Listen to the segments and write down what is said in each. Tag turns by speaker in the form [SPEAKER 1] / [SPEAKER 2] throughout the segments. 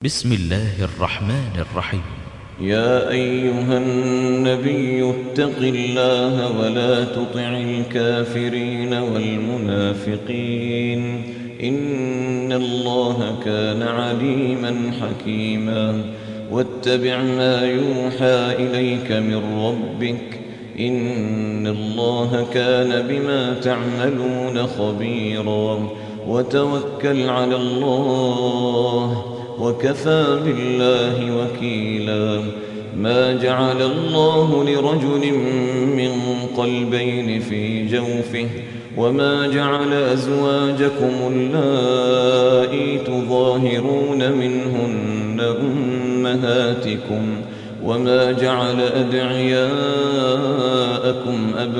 [SPEAKER 1] بسم الله الرحمن الرحيم.
[SPEAKER 2] يا أيها النبي اتق الله ولا تطع الكافرين والمنافقين إن الله كان عليما حكيما. واتبع ما يوحى إليك من ربك إن الله كان بما تعملون خبيرا. وتوكل على الله وكفى بالله وكيلا. ما جعل الله لرجل من قلبين في جوفه وما جعل أزواجكم اللائي تظاهرون منهن أمهاتكم وما جعل أدعياءكم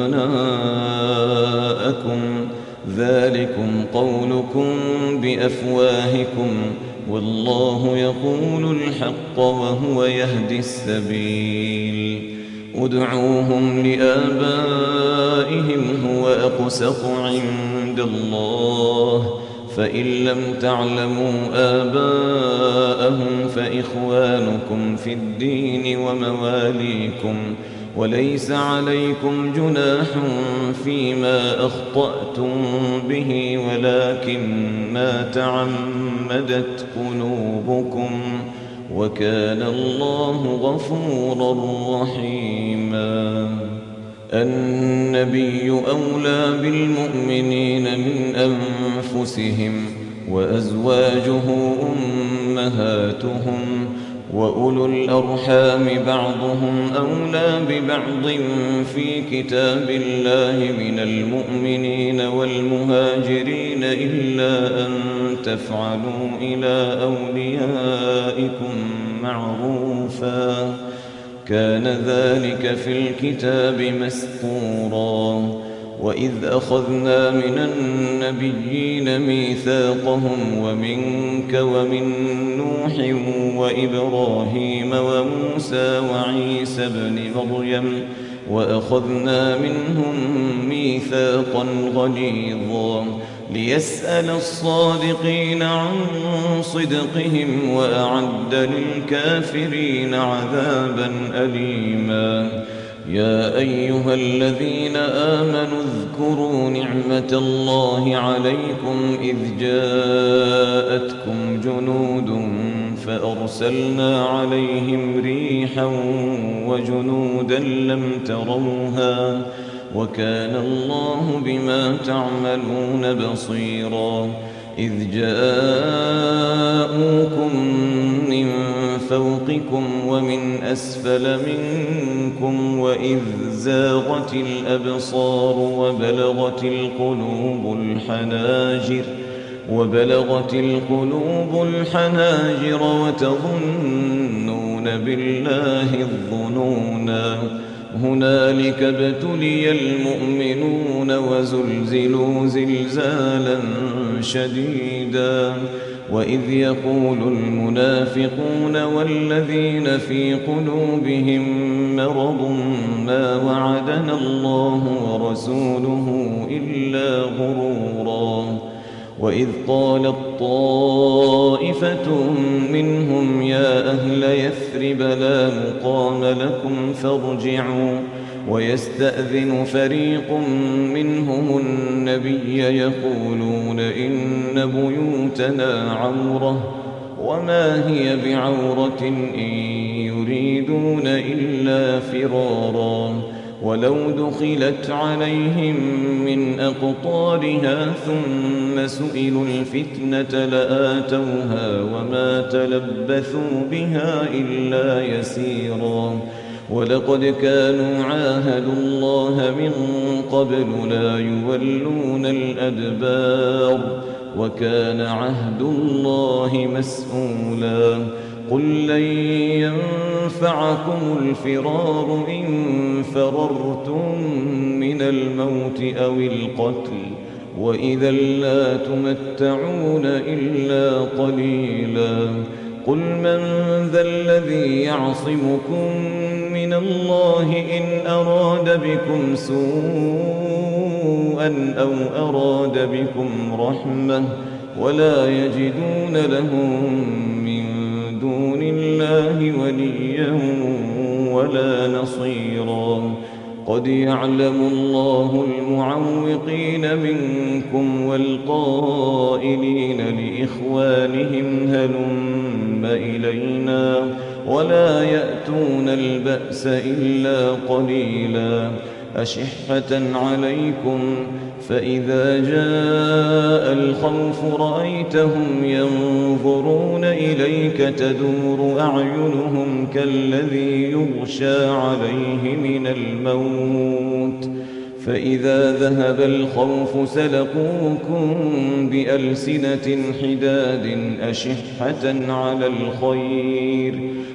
[SPEAKER 2] أبناءكم ذلكم قولكم بأفواهكم والله يقول الحق وهو يهدي السبيل. ادعوهم لآبائهم هو أقسط عند الله فإن لم تعلموا آباءهم فإخوانكم في الدين ومواليكم وليس عليكم جناح فيما أخطأتم به ولكن ما تعمدت قلوبكم وكان الله غفورا رحيما. النبي أولى بالمؤمنين من أنفسهم وأزواجه أمهاتهم وأولو الأرحام بعضهم أولى ببعض في كتاب الله من المؤمنين والمهاجرين إلا أن تفعلوا إلى أوليائكم معروفا كان ذلك في الكتاب مسطورا. وإذ أخذنا من النبيين ميثاقهم ومنك ومن نوح وإبراهيم وموسى وعيسى ابن مريم وأخذنا منهم ميثاقا غليظا ليسأل الصادقين عن صدقهم وأعد للكافرين عذابا أليما. يا أيها الذين آمنوا اذكروا نعمة الله عليكم إذ جاءتكم جنود فأرسلنا عليهم ريحا وجنودا لم تروها وكان الله بما تعملون بصيرا. إذ جاءوكم من فوقكم ومن أسفل منكم وإذ زاغت الأبصار وبلغت القلوب الحناجر وتظنون بالله الظنونا. هنالك ابتلي المؤمنون وزلزلوا زلزالا شديدا. وإذ يقول المنافقون والذين في قلوبهم مرض ما وعدنا الله ورسوله إلا غرورا. وإذ قالت طائفة منهم يا أهل يثرب لا مقام لكم فارجعوا ويستأذن فريق منهم النبي يقولون إن بيوتنا عورة وما هي بعورة إن يريدون إلا فرارا. ولو دخلت عليهم من أقطارها ثم سئلوا الفتنة لآتوها وما تلبثوا بها إلا يسيرا. ولقد كانوا عاهدوا الله من قبل لا يولون الأدبار وكان عهد الله مسؤولا. قل لن ينفعكم الفرار إن فررتم من الموت أو القتل وإذا لا تمتعون إلا قليلا. قل من ذا الذي يعصمكم من الله إن أراد بكم سوءا أو أراد بكم رحمة ولا يجدون لهم من قد يعلم الله المعوقين منكم والقائلين لإخوانهم هلم إلينا ولا يأتون البأس إلا قليلا أشحة عليكم فإذا جاء الخوف رأيتهم ينظرون إليك تدور أعينهم كالذي يغشى عليه من الموت فإذا ذهب الخوف سلقوكم بألسنة حداد أشحة على الخير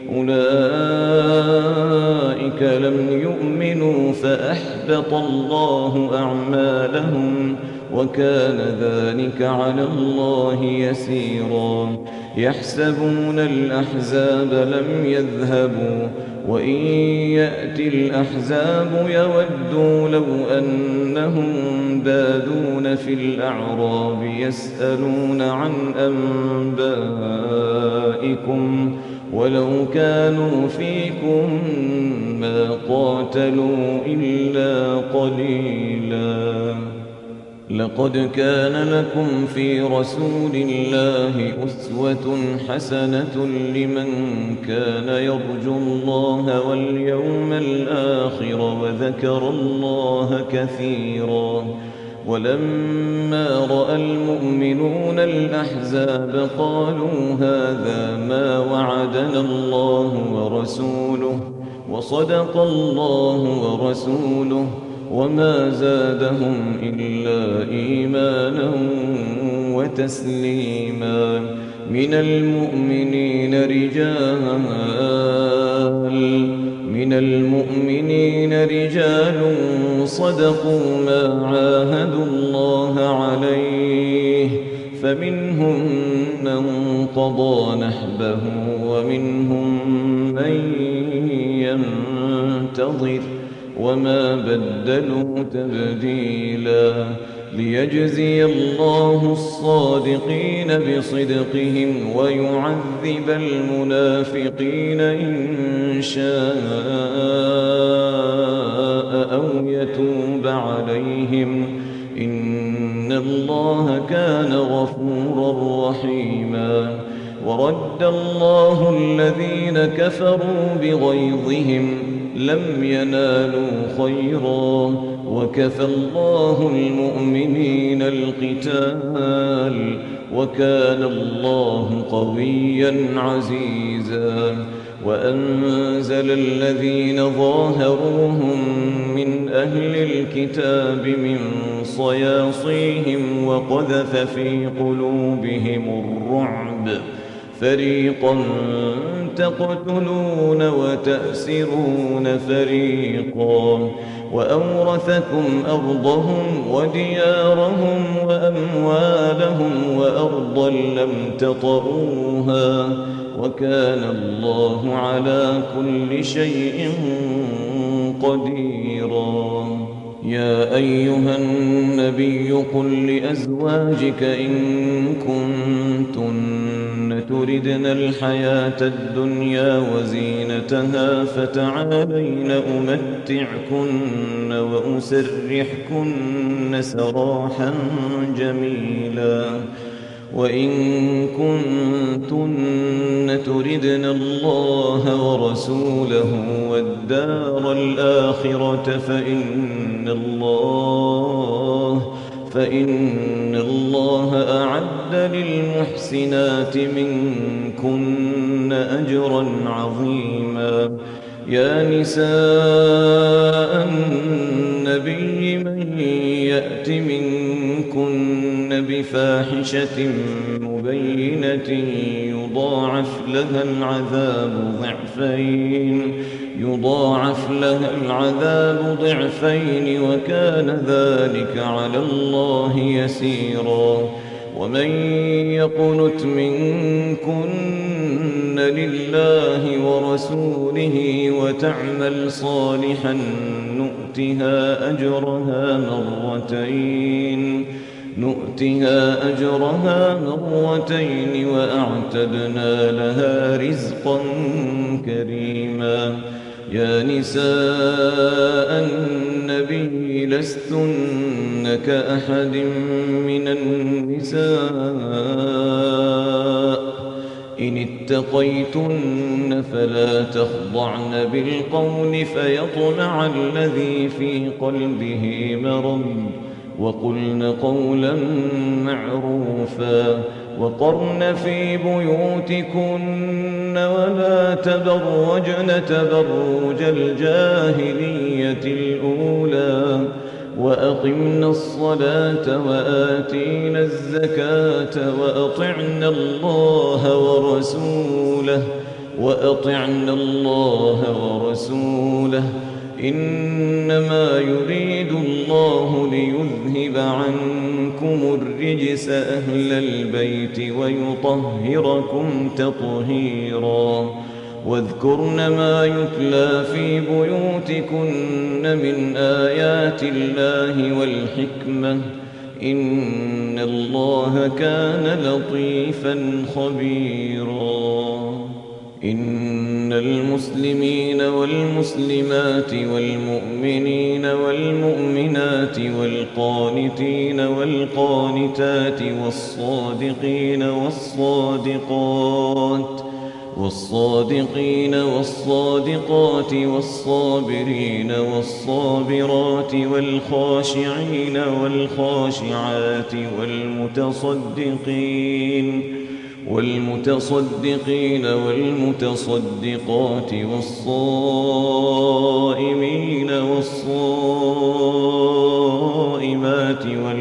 [SPEAKER 2] أولئك لم يؤمنوا فأحبط الله أعمالهم وكان ذلك على الله يسيرا يحسبون الأحزاب لم يذهبوا وإن يأتي الأحزاب يودوا لو أنهم بادون في الأعراب يسألون عن أنبائكم ولو كانوا فيكم ما قاتلوا إلا قليلا لقد كان لكم في رسول الله أسوة حسنة لمن كان يرجو الله واليوم الآخر وذكر الله كثيرا ولما رأى المؤمنون الأحزاب قالوا هذا ما وعدنا الله ورسوله وصدق الله ورسوله وما زادهم إلا إيمانا وتسليما من المؤمنين رجال صدقوا ما عاهدوا الله عليه فمنهم من قضى نحبه ومنهم من ينتظر وما بدلوا تبديلا ليجزي الله الصادقين بصدقهم ويعذب المنافقين إن شاء أو يتوب عليهم إن الله كان غفورا رحيما ورد الله الذين كفروا بغيظهم لم ينالوا خيرا وكفى الله المؤمنين القتال وكان الله قويا عزيزا وأنزل الذين ظاهروهم من أهل الكتاب من صياصيهم وقذف في قلوبهم الرعب فريقا تقتلون وتأسرون فريقا وأورثكم أرضهم وديارهم وأموالهم وأرضا لم تطئوها وكان الله على كل شيء قديرا يا أيها النبي قل لأزواجك إن كنتن تردن الحياة الدنيا وزينتها فتعالين أمتعكن وأسرحكن سراحا جميلا وإن كنتن تردن الله ورسوله والدار الآخرة فإن الله أعد للمحسنات منكن أجرا عظيما يا نساء النبي من يأت منكن بفاحشة مبينة يضاعف لها العذاب ضعفين وكان ذلك على الله يسيرا ومن يقنت منكن لله ورسوله وتعمل صالحا نؤتها أجرها مرتين وأعتدنا لها رزقا كريما يا نساء النبي لستن كأحد من النساء إن اتقيتن فلا تخضعن بالقول فيطمع الذي في قلبه مرض وقلن قولا معروفا وقرن في بيوتكن ولا تبرجن تبرج الجاهلية الأولى وأقمنا الصلاة وآتينا الزكاة وأطعنا الله ورسوله إنما يريد الله ليذهب عنكم الرجس أهل البيت ويطهركم تطهيرا واذكرن ما يتلى في بيوتكن من آيات الله والحكمة إن الله كان لطيفا خبيرا إن المسلمين والمسلمات والمؤمنين والمؤمنات والقانتين والقانتات والصادقين والصادقات والصابرين والصابرات والخاشعين والخاشعات والمتصدقين والمتصدقات والصائمين والصائمات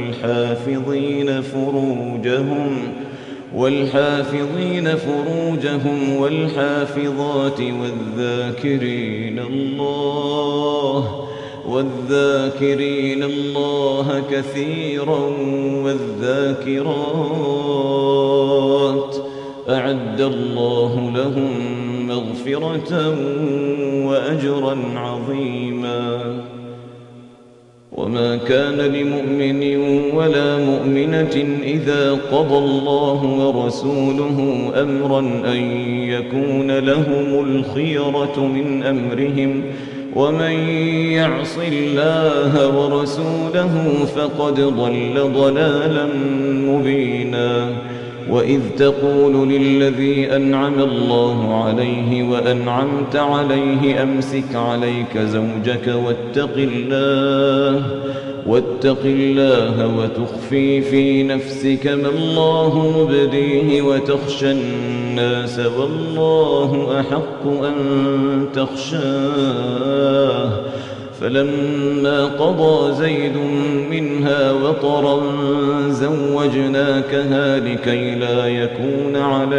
[SPEAKER 2] والحافظين فروجهم والحافظات والذاكرين الله كثيرا والذاكرات أعد الله لهم مغفرة وأجرا عظيما وما كان لمؤمن ولا مؤمنة إذا قضى الله ورسوله أمرا أن يكون لهم الخيرة من أمرهم ومن يعص الله ورسوله فقد ضل ضلالا مبينا وإذ تقول للذي أنعم الله عليه وأنعمت عليه أمسك عليك زوجك واتق الله وتخفي في نفسك ما الله مبديه وتخشى الناس والله أحق أن تخشاه فلما قضى زيد منها وطرا زوجناكها لكي لا يكون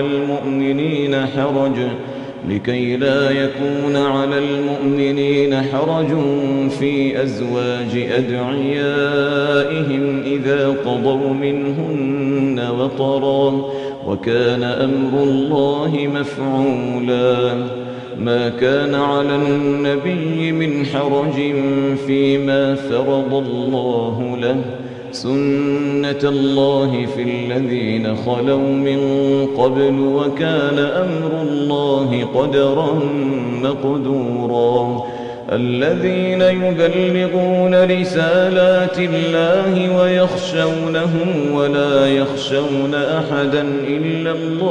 [SPEAKER 2] على المؤمنين حرج في أزواج أدعيائهم إذا قضوا منهن وطرا وكان أمر الله مفعولا ما كان على النبي من حرج فيما فرض الله له سنة الله في الذين خلوا من قبل وكان أمر الله قدرا مقدورا الذين يبلغون رسالات الله ويخشونه ولا يخشون أحدا إلا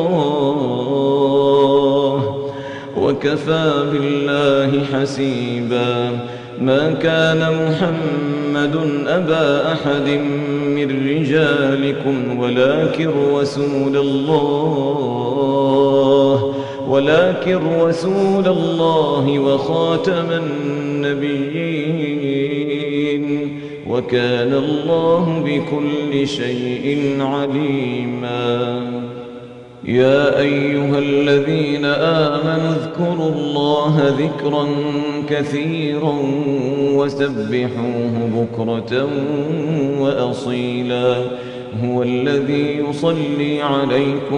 [SPEAKER 2] الله وكفى بالله حسيبا ما كان محمد أبا أحد من رجالكم ولكن رسول الله وخاتم النبيين وكان الله بكل شيء عليما يا أيها الذين آمنوا اذكروا الله ذكرا كثيرا وسبحوه بكرة وأصيلا هو الذي يصلي عليكم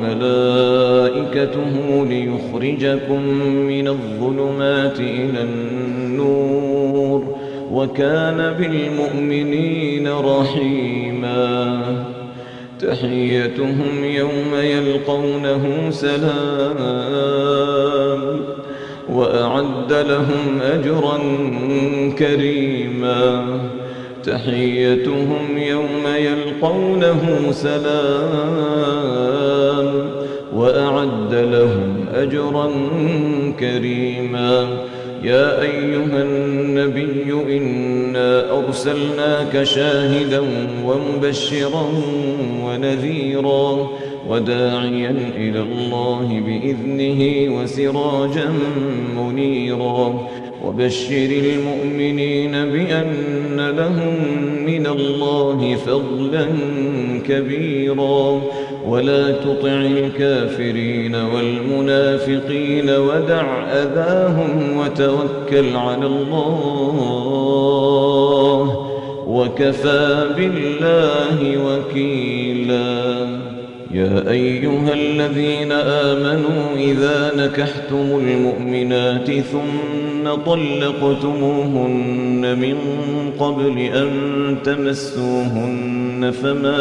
[SPEAKER 2] وملائكته ليخرجكم من الظلمات إلى النور وكان بالمؤمنين رحيما تحيتهم يوم يلقونه سلام وأعد لهم أجرا كريما تحيتهم يوم يلقونه سلام وأعد لهم أجرا كريما يا أيها النبي إنا أرسلناك شاهدا ومبشرا ونذيرا وداعيا إلى الله بإذنه وسراجا منيرا وبشر المؤمنين بأن لهم من الله فضلا كبيرا ولا تطع الكافرين والمنافقين ودع أذاهم وتوكل على الله وكفى بالله وكيلا يا أيها الذين آمنوا إذا نكحتم المؤمنات ثم طلقتموهن من قبل أن تمسوهن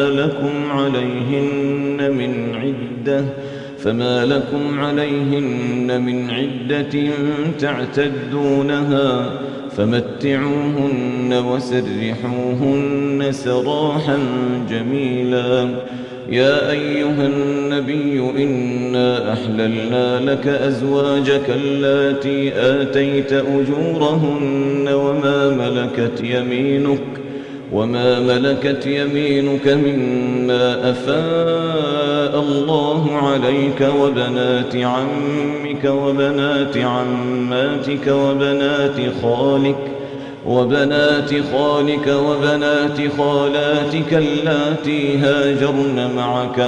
[SPEAKER 2] فما لكم عليهن من عدة تعتدونها فمتعوهن وسرحوهن سراحا جميلا يا أيها النبي إنا أحللنا لك أزواجك اللاتي آتيت أجورهن وما ملكت يمينك مما أفاء الله عليك وبنات عمك وبنات عماتك وبنات خالك وبنات خالاتك اللاتي هاجرن معك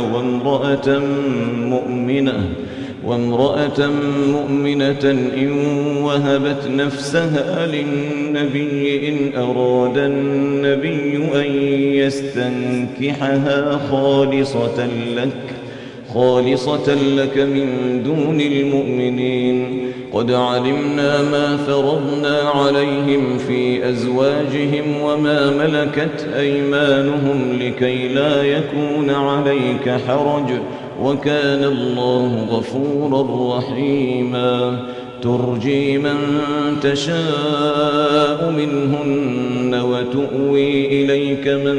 [SPEAKER 2] وامرأة مؤمنة إن وهبت نفسها للنبي إن أراد النبي أن يستنكحها خالصة لك من دون المؤمنين قد علمنا ما فرضنا عليهم في أزواجهم وما ملكت أيمانهم لكي لا يكون عليك حرج وكان الله غفورا رحيما ترجي من تشاء منهن وتؤوي إليك من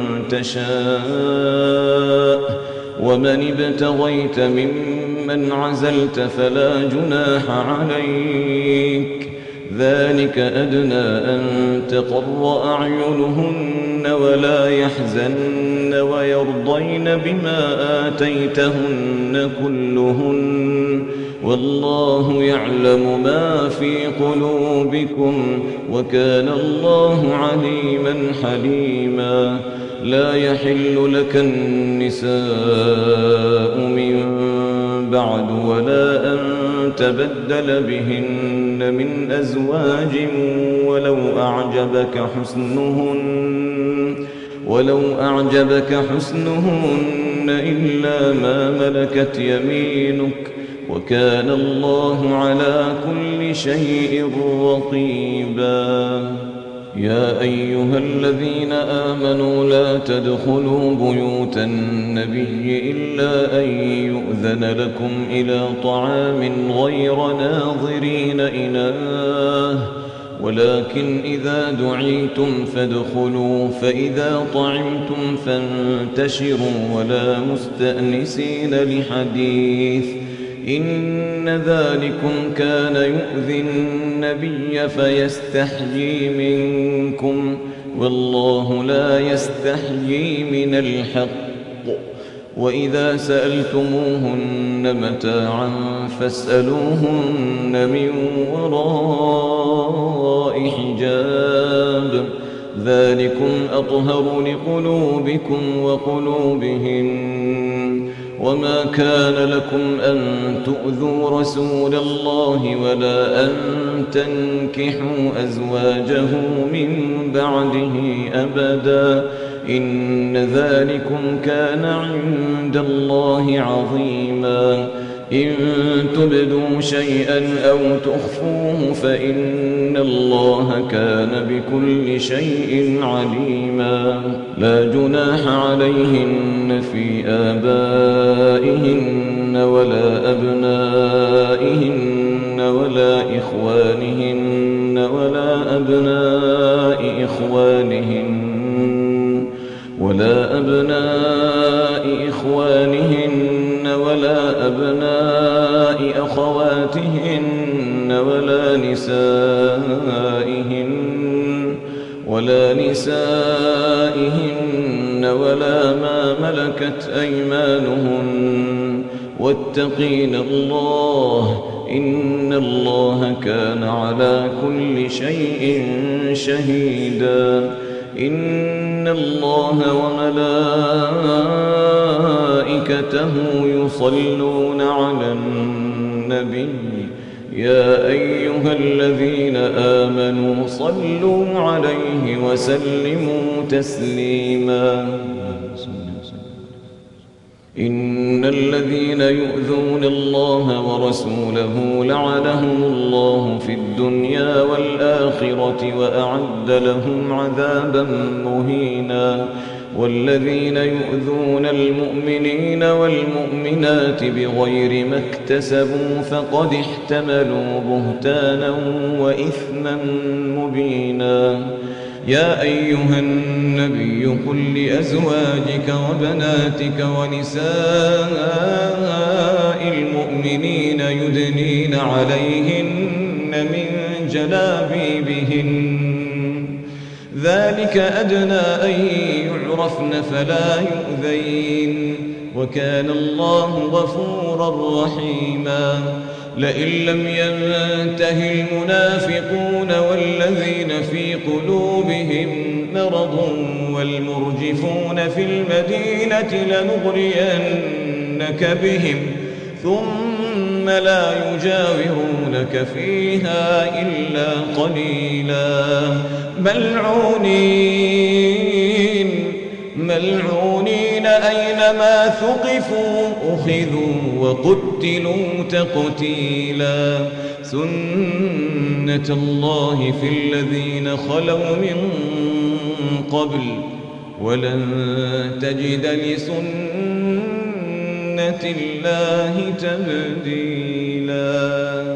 [SPEAKER 2] تشاء ومن ابتغيت ممن عزلت فلا جناح عليك ذلك أدنى أن تقر أعينهن ولا يحزن ويرضين بما آتيتهن كلهن والله يعلم ما في قلوبكم وكان الله عليما حليما لا يحل لك النساء من بعد ولا أن تبدل بهن من أزواج ولو أعجبك حسنهن إلا ما ملكت يمينك وكان الله على كل شيء رقيبا يا أيها الذين آمنوا لا تدخلوا بيوت النبي إلا أن يؤذن لكم إلى طعام غير ناظرين إناه ولكن إذا دعيتم فادخلوا فإذا طعمتم فانتشروا ولا مستأنسين لحديث إن ذلكم كان يؤذي النبي فيستحيي منكم والله لا يستحيي من الحق وإذا سألتموهن متاعا فاسألوهن من وراء حجاب ذلكم أطهر لقلوبكم وقلوبهن وما كان لكم أن تؤذوا رسول الله ولا أن تنكحوا أزواجه من بعده أبدا إن ذلكم كان عند الله عظيما إن تبدوا شيئا أو تخفوه فإن الله كان بكل شيء عليما لا جناح عليهن في آبائهن ولا أبنائهن ولا إخوانهن ولا أبناء إخوانهن ولا أبناء أخواتهن ولا نسائهن ولا ما ملكت أيمانهن واتقين الله إن الله كان على كل شيء شهيدا. إن الله وملائكته يصلون على النبي يا أيها الذين آمنوا صلوا عليه وسلموا تسليما. إن الذين يؤذون الله ورسوله لعنهم الله في الدنيا والآخرة وأعد لهم عذابا مهينا. والذين يؤذون المؤمنين والمؤمنات بغير ما اكتسبوا فقد احتملوا بهتانا وإثما مبينا. يا أيها النبي قل لأزواجك وبناتك ونساء المؤمنين يدنين عليهن من جلابيبهن ذلك أدنى أن يعرفن فلا يؤذين وكان الله غفورا رحيما. لئن لم ينته المنافقون والذين في قلوبهم مرض والمرجفون في المدينة لنغرينك بهم ثم لا يجاورونك فيها إلا قليلا ملعونين أينما ثقفوا أخذوا وقتلوا تقتيلا. سنة الله في الذين خلوا من قبل ولن تجد لسنة الله تبديلا.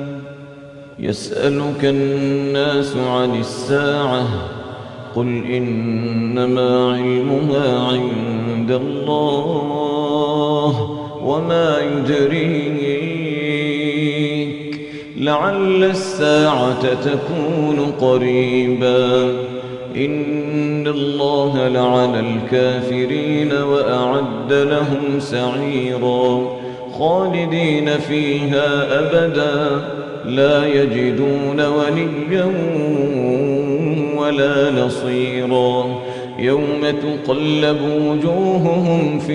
[SPEAKER 2] يسألك الناس عن الساعة قل إنما علمها عند الله وما يدريك لعل الساعة تكون قريبا. إن الله لعن الكافرين وأعد لهم سعيرا خالدين فيها أبدا لا يجدون وليا ولا نصيرا. يوم تقلب وجوههم في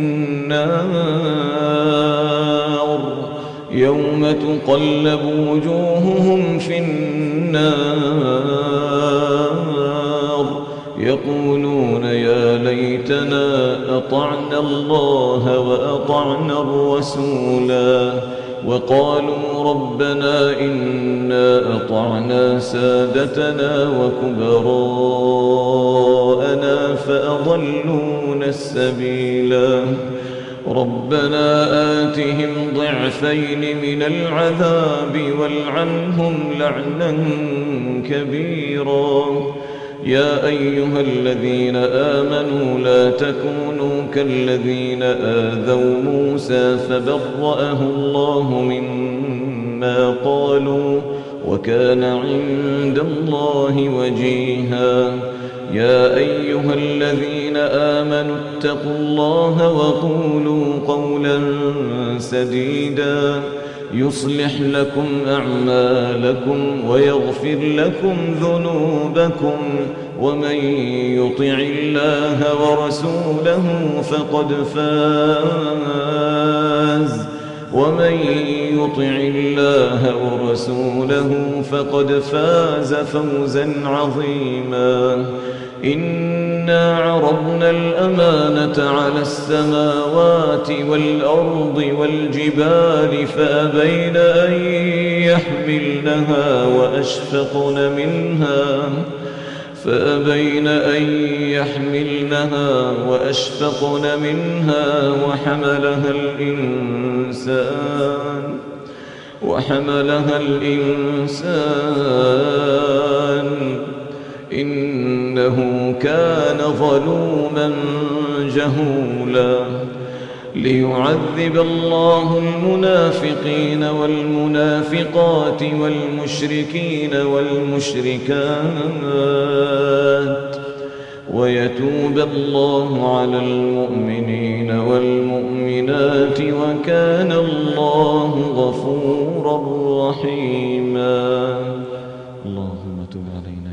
[SPEAKER 2] النار يقولون يا ليتنا أطعنا الله وأطعنا الرسولا وقالوا ربنا إنا أطعنا سادتنا وكبراءنا فأضلونا السبيلا. ربنا آتهم ضعفين من العذاب والعنهم لعنا كبيرا. يا أيها الذين آمنوا لا تكونوا كالذين آذوا موسى فبرأه الله مما قالوا وكان عند الله وجيها. يا أيها الذين آمنوا اتقوا الله وقولوا قولا سديدا يصلح لكم أعمالكم ويغفر لكم ذنوبكم ومن يطع الله ورسوله فقد فاز فوزا عظيما. إنا عرضنا الأمانة على السماوات والأرض والجبال فأبين أن يحملنها وأشفقن منها وحملها الإنسان وحملها الإنسان إنه كان ظلوما جهولا ليعذب الله المنافقين والمنافقات والمشركين والمشركات ويتوب الله على المؤمنين والمؤمنات وكان الله غفورا رحيما. اللهم تب علينا